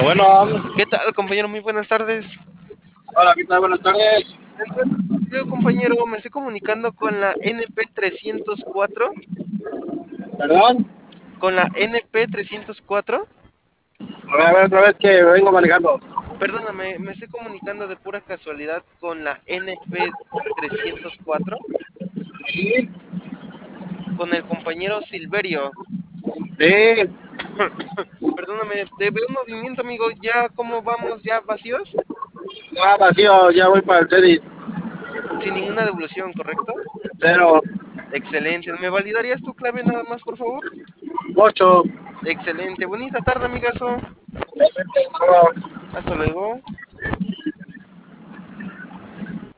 Bueno, ¿Qué tal, compañero? Muy buenas tardes. hola, ¿qué tal? Buenas tardes. Yo, compañero, me estoy comunicando con la NP 304. ¿Perdón? Con la NP 304. A ver, otra vez que vengo manejando. Perdóname, me estoy comunicando de pura casualidad con la NP 304, Sí, con el compañero Silverio. sí, Perdóname, te veo un movimiento, amigo. ¿Ya cómo vamos? ¿Ya vacíos? ya vacío, ya voy para el CEDIS. Sin ninguna devolución, ¿correcto? Cero, Excelente. ¿Me validarías tu clave nada más, por favor? 8. Excelente. Bonita tarde, amigazo. Hasta luego.